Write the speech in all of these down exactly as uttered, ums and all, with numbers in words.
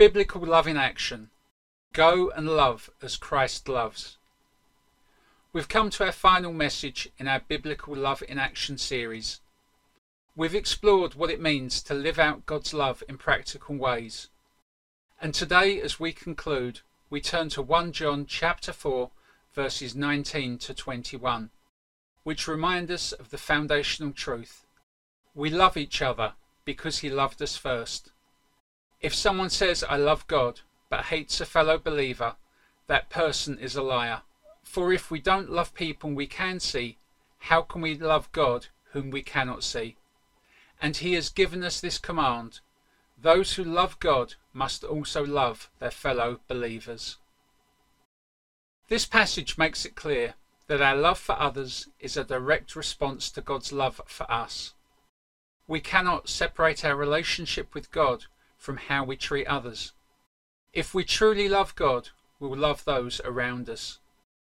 Biblical love in action. Go and love as Christ loves. We've come to our final message in our Biblical Love in Action series. We've explored what it means to live out God's love in practical ways. And today, as we conclude, we turn to First John chapter four, verses nineteen to twenty-one, which remind us of the foundational truth. We love each other because he loved us first. If someone says, "I love God," but hates a fellow believer, that person is a liar. For if we don't love people we can see, how can we love God whom we cannot see? And he has given us this command: those who love God must also love their fellow believers. This passage makes it clear that our love for others is a direct response to God's love for us. We cannot separate our relationship with God from how we treat others. If we truly love God, we will love those around us.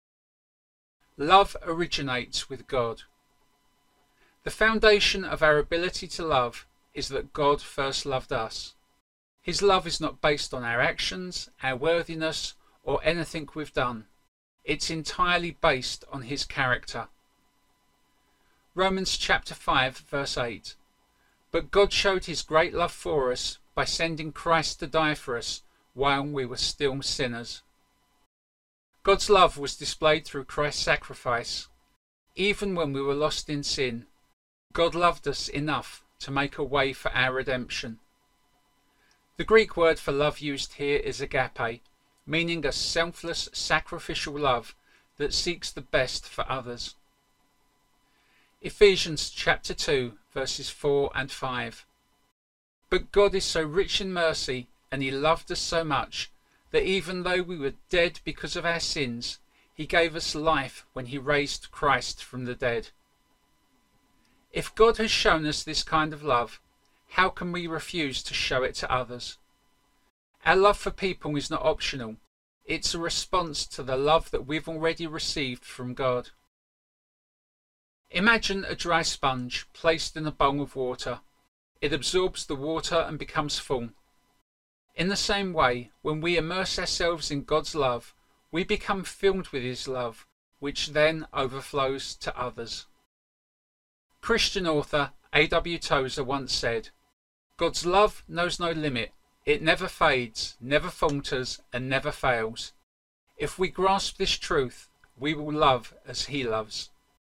Love originates with God. The foundation of our ability to love is that God first loved us. His love is not based on our actions, our worthiness, or anything we've done. It's entirely based on his character. Romans chapter five, verse eight. But God showed his great love for us by sending Christ to die for us while we were still sinners. God's love was displayed through Christ's sacrifice. Even when we were lost in sin, God loved us enough to make a way for our redemption. The Greek word for love used here is agape, meaning a selfless, sacrificial love that seeks the best for others. Ephesians chapter two, verses four and five. But God is so rich in mercy, and he loved us so much, that even though we were dead because of our sins, he gave us life when he raised Christ from the dead. If God has shown us this kind of love, how can we refuse to show it to others? Our love for people is not optional. It's a response to the love that we've already received from God. Imagine a dry sponge placed in a bowl of water. It absorbs the water and becomes full. In the same way, when we immerse ourselves in God's love, we become filled with his love, which then overflows to others. Christian author A W Tozer once said, "God's love knows no limit. It never fades, never falters, and never fails. If we grasp this truth, we will love as he loves."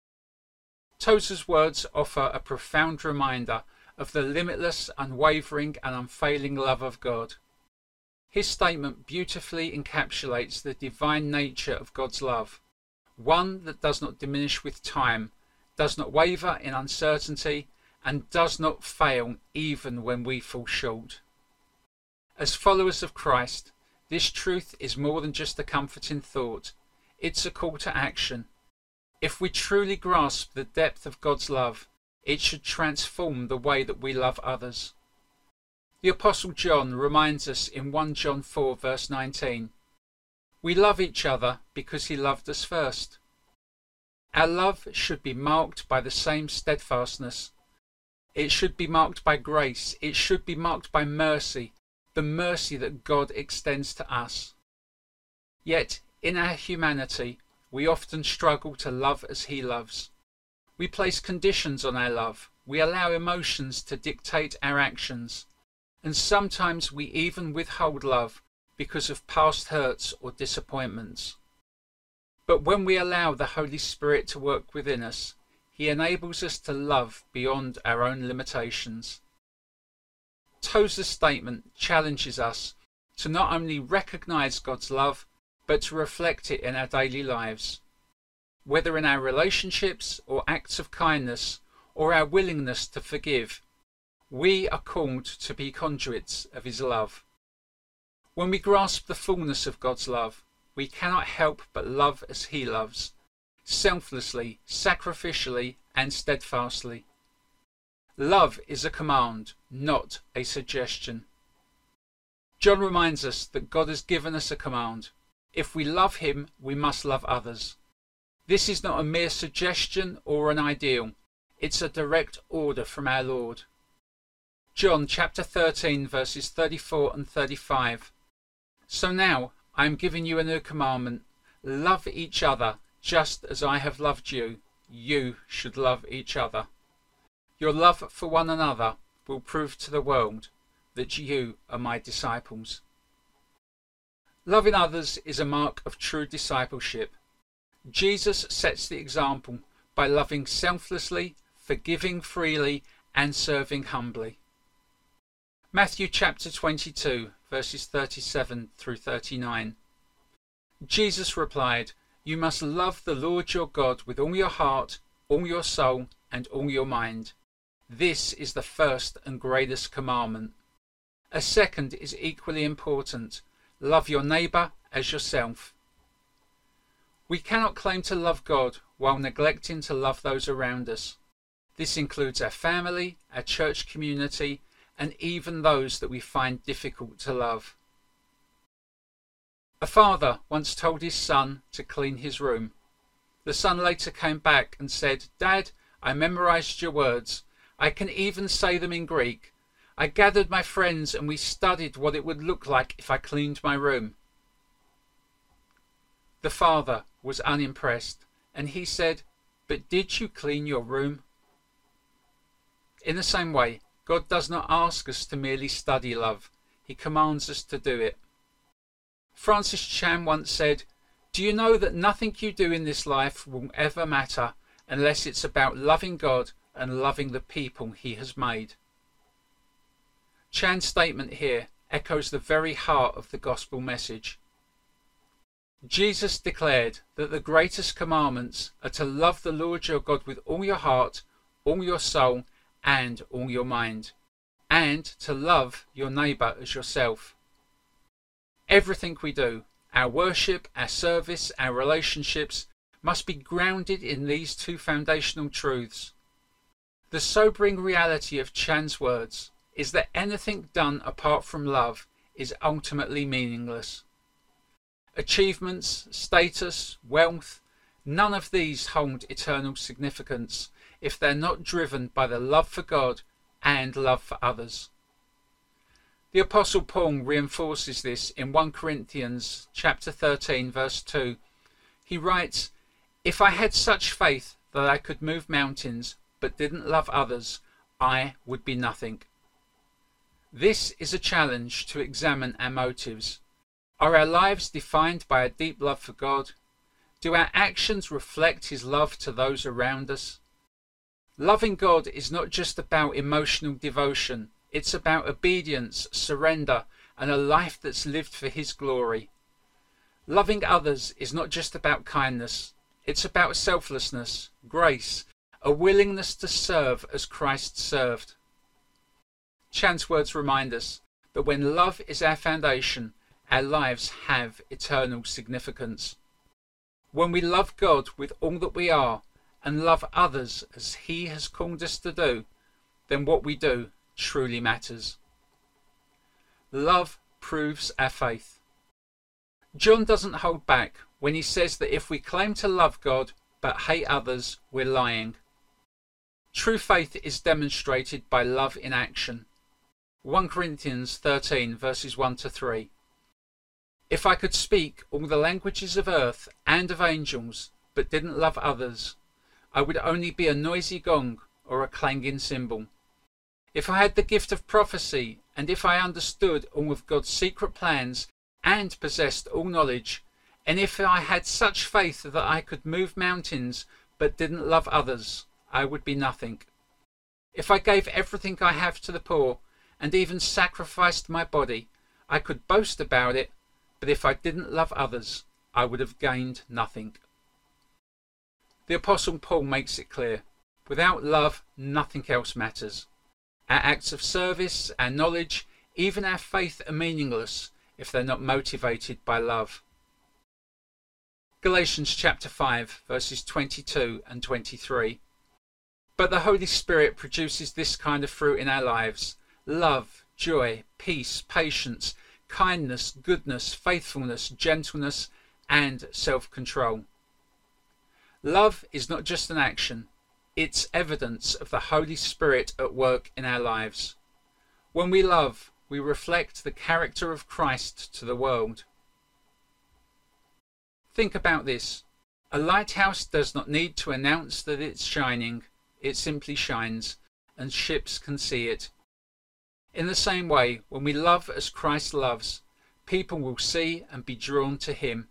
Tozer's words offer a profound reminder of the limitless, unwavering, and unfailing love of God. His statement beautifully encapsulates the divine nature of God's love, one that does not diminish with time, does not waver in uncertainty, and does not fail even when we fall short. As followers of Christ, this truth is more than just a comforting thought. It's a call to action. If we truly grasp the depth of God's love, it should transform the way that we love others. The Apostle John reminds us in First John four, verse nineteen, "We love each other because he loved us first." Our love should be marked by the same steadfastness. It should be marked by grace. It should be marked by mercy, the mercy that God extends to us. Yet, in our humanity, we often struggle to love as he loves. We place conditions on our love. We allow emotions to dictate our actions. And sometimes we even withhold love because of past hurts or disappointments. But when we allow the Holy Spirit to work within us, he enables us to love beyond our own limitations. Tozer's statement challenges us to not only recognize God's love, but to reflect it in our daily lives. Whether in our relationships or acts of kindness or our willingness to forgive, we are called to be conduits of his love. When we grasp the fullness of God's love, we cannot help but love as he loves, selflessly, sacrificially, and steadfastly. Love is a command, not a suggestion. John reminds us that God has given us a command. If we love him, we must love others. This is not a mere suggestion or an ideal. It's a direct order from our Lord. John chapter thirteen verses thirty-four and thirty-five. So now I am giving you a new commandment. Love each other just as I have loved you. You should love each other. Your love for one another will prove to the world that you are my disciples. Loving others is a mark of true discipleship. Jesus sets the example by loving selflessly, forgiving freely, and serving humbly. Matthew chapter twenty-two, verses thirty-seven through thirty-nine. Jesus replied, "You must love the Lord your God with all your heart, all your soul, and all your mind. This is the first and greatest commandment. A second is equally important. Love your neighbour as yourself." We cannot claim to love God while neglecting to love those around us. This includes our family, our church community, and even those that we find difficult to love. A father once told his son to clean his room. The son later came back and said, "Dad, I memorized your words. I can even say them in Greek. I gathered my friends and we studied what it would look like if I cleaned my room." The father was unimpressed and he said, "But did you clean your room?" In the same way, God does not ask us to merely study love. He commands us to do it. Francis Chan once said, "Do you know that nothing you do in this life will ever matter unless it's about loving God and loving the people he has made?" Chan's statement here echoes the very heart of the gospel message. Jesus declared that the greatest commandments are to love the Lord your God with all your heart, all your soul, and all your mind, and to love your neighbour as yourself. Everything we do, our worship, our service, our relationships, must be grounded in these two foundational truths. The sobering reality of Chan's words is that anything done apart from love is ultimately meaningless. Achievements, status, wealth, none of these hold eternal significance if they're not driven by the love for God and love for others. The Apostle Paul reinforces this in First Corinthians chapter thirteen verse two. He writes, "If I had such faith that I could move mountains but didn't love others, I would be nothing." This is a challenge to examine our motives. Are our lives defined by a deep love for God? Do our actions reflect His love to those around us? Loving God is not just about emotional devotion. It's about obedience, surrender, and a life that's lived for His glory. Loving others is not just about kindness. It's about selflessness, grace, a willingness to serve as Christ served. Chan's words remind us that when love is our foundation, our lives have eternal significance. When we love God with all that we are and love others as He has called us to do, then what we do truly matters. Love proves our faith. John doesn't hold back when he says that if we claim to love God but hate others, we're lying. True faith is demonstrated by love in action. First Corinthians thirteen verses one to three. If I could speak all the languages of earth and of angels, but didn't love others, I would only be a noisy gong or a clanging cymbal. If I had the gift of prophecy, and if I understood all of God's secret plans and possessed all knowledge, and if I had such faith that I could move mountains but didn't love others, I would be nothing. If I gave everything I have to the poor, and even sacrificed my body, I could boast about it, but if I didn't love others, I would have gained nothing. The Apostle Paul makes it clear, without love, nothing else matters. Our acts of service, our knowledge, even our faith are meaningless if they're not motivated by love. Galatians chapter five verses twenty-two and twenty-three. But the Holy Spirit produces this kind of fruit in our lives: love, joy, peace, patience, kindness, goodness, faithfulness, gentleness, and self-control. Love is not just an action, it's evidence of the Holy Spirit at work in our lives. When we love, we reflect the character of Christ to the world. Think about this. A lighthouse does not need to announce that it's shining. It simply shines, and ships can see it. In the same way, when we love as Christ loves, people will see and be drawn to him.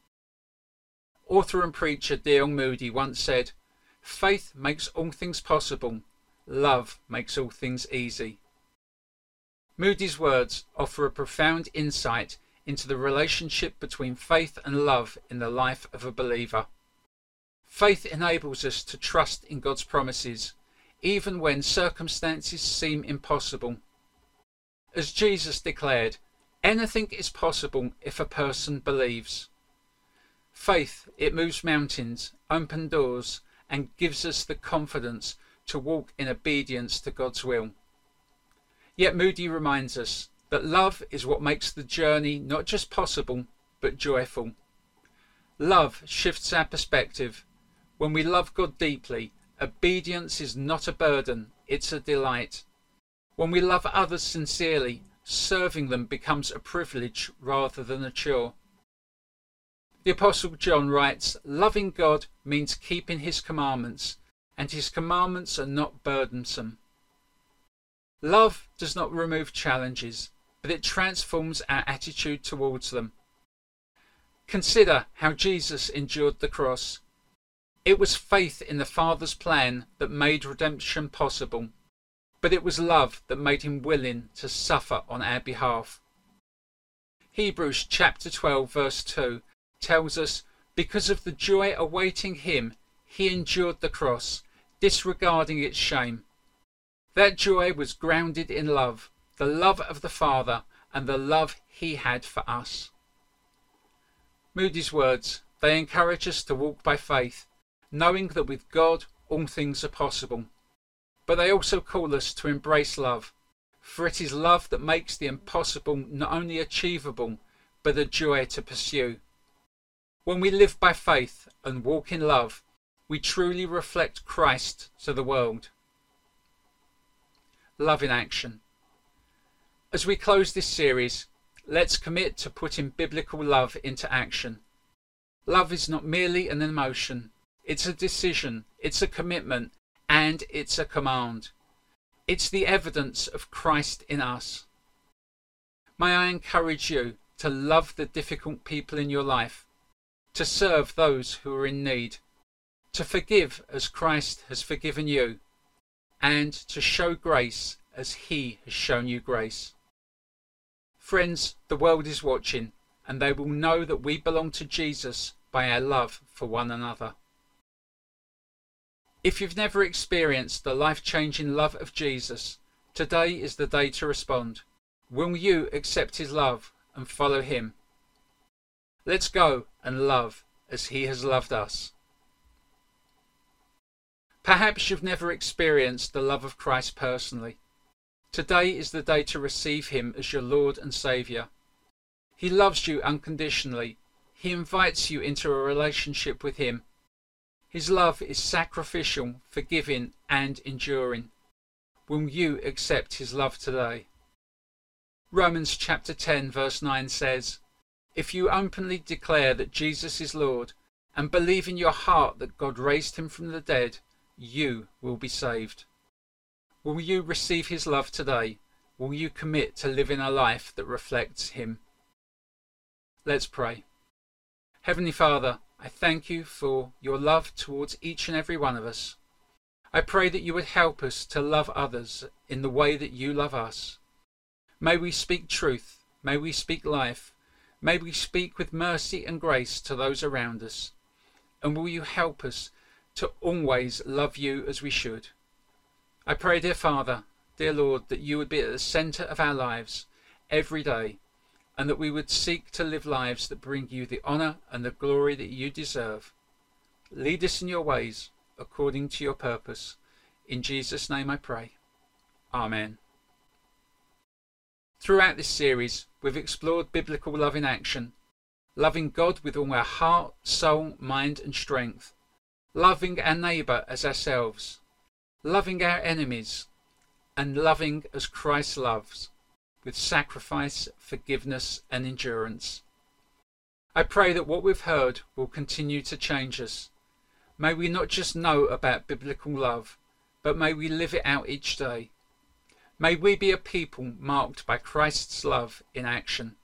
Author and preacher D L Moody once said, "Faith makes all things possible. Love makes all things easy." Moody's words offer a profound insight into the relationship between faith and love in the life of a believer. Faith enables us to trust in God's promises, even when circumstances seem impossible. As Jesus declared, anything is possible if a person believes. Faith, it moves mountains, opens doors, and gives us the confidence to walk in obedience to God's will. Yet Moody reminds us that love is what makes the journey not just possible, but joyful. Love shifts our perspective. When we love God deeply, obedience is not a burden, it's a delight. When we love others sincerely, serving them becomes a privilege rather than a chore. The Apostle John writes, "Loving God means keeping his commandments, and his commandments are not burdensome." Love does not remove challenges, but it transforms our attitude towards them. Consider how Jesus endured the cross. It was faith in the Father's plan that made redemption possible, but it was love that made him willing to suffer on our behalf. Hebrews chapter twelve verse two tells us, because of the joy awaiting him, he endured the cross, disregarding its shame. That joy was grounded in love, the love of the Father and the love he had for us. Moody's words, they encourage us to walk by faith, knowing that with God all things are possible. But they also call us to embrace love, for it is love that makes the impossible not only achievable, but a joy to pursue. When we live by faith and walk in love, we truly reflect Christ to the world. Love in action. As we close this series, let's commit to putting biblical love into action. Love is not merely an emotion, it's a decision, it's a commitment, and it's a command. It's the evidence of Christ in us. May I encourage you to love the difficult people in your life, to serve those who are in need, to forgive as Christ has forgiven you, and to show grace as he has shown you grace. Friends, the world is watching, and they will know that we belong to Jesus by our love for one another. If you've never experienced the life-changing love of Jesus, today is the day to respond. Will you accept his love and follow him? Let's go and love as he has loved us. Perhaps you've never experienced the love of Christ personally. Today is the day to receive him as your Lord and Saviour. He loves you unconditionally. He invites you into a relationship with him. His love is sacrificial, forgiving, and enduring. Will you accept his love today? Romans chapter ten verse nine says, "If you openly declare that Jesus is Lord and believe in your heart that God raised him from the dead, you will be saved." Will you receive his love today? Will you commit to living a life that reflects him? Let's pray. Heavenly Father, I thank you for your love towards each and every one of us. I pray that you would help us to love others in the way that you love us. May we speak truth. May we speak life. May we speak with mercy and grace to those around us. And will you help us to always love you as we should? I pray, dear Father, dear Lord, that you would be at the centre of our lives every day, and that we would seek to live lives that bring you the honour and the glory that you deserve. Lead us in your ways, according to your purpose. In Jesus' name I pray. Amen. Throughout this series, we've explored biblical love in action, loving God with all our heart, soul, mind and strength, loving our neighbour as ourselves, loving our enemies, and loving as Christ loves, with sacrifice, forgiveness and endurance. I pray that what we've heard will continue to change us. May we not just know about biblical love, but may we live it out each day. May we be a people marked by Christ's love in action.